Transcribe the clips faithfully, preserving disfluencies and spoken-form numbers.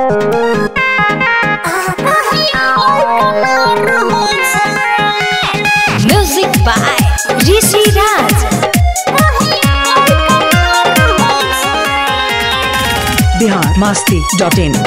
Music by Rishi Raj. Bihar Masti dot in.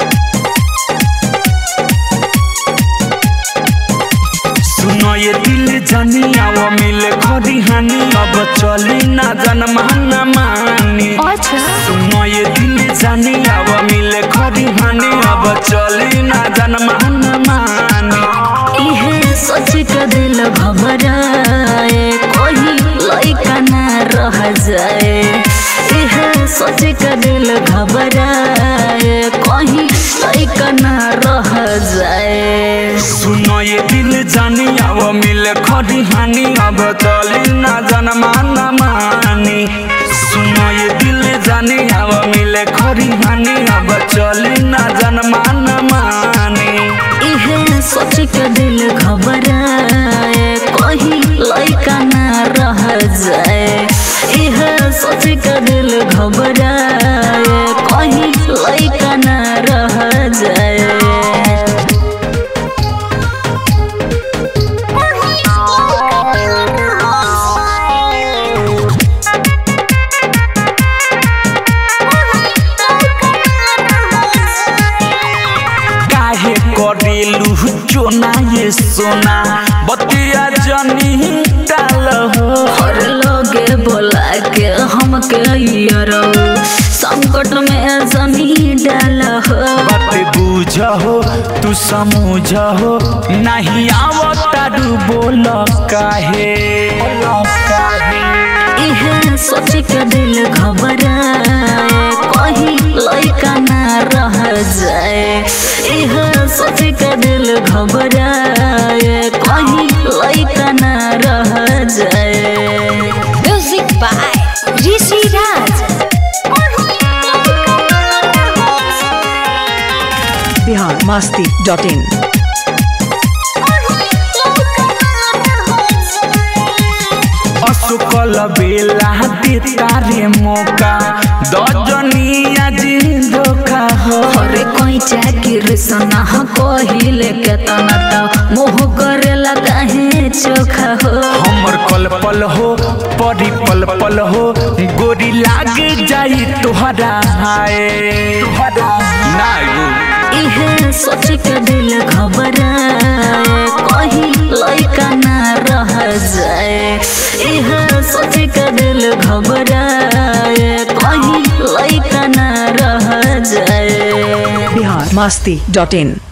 सुनो ये दिल जानिया वो मिले खड़ी हानि अब चली ना जनमाना मानी। सुनो ये दिल जानिया वो मिले खड़ी हानि अब चली ना जनमाना मानी। इहे सोच के दिल घबराए कोई लइका ना रह जाए। इहे सोच के दिल घबराए कोई लइका ना रह जाए। सुनो ये दिल जानिया वो मिले खड़ी हानि अब चली ना जनमाना मानी। सुनो ये दिल जानिया वो मिले खड़ी हानि अब चली ना जनमाना मानी। इहे सोच के दिल घबराए कोई लइका ना रह जाए। इहे सोच के दिल घबराए कोई लइका ना रह जाए। करेलू चोना ये सोना बतिया जनी डाल हो। और लोगे बोला के हमके यारो संकट में जनी डाल हो। बात बुझ हो तू समझ हो नहीं आवता बोल काहे। इहे सोच के दिल घबराए कोई लइका ना रह जाए। इहे सोच के दिल घबराए कोई लइका ना रह जाए। Music by Rishi Raj. Bihar Masti dot in. असुकल बेला देता रे मौका दजनिया जी धोखा हो। अरे कोई चाकिर सना कहिले के तना त मोह करेला काहे चोखा हो। हमर पल पल हो परी पल पल हो गोरी लाग जाई तोहरा हाय नागो। इहे सोच के दिल घबराए कोई लइका ना रह जाए। इहे सोच के दिल घबराए कोई लइका ना रह जाए। बिहार मस्ती डॉट इन।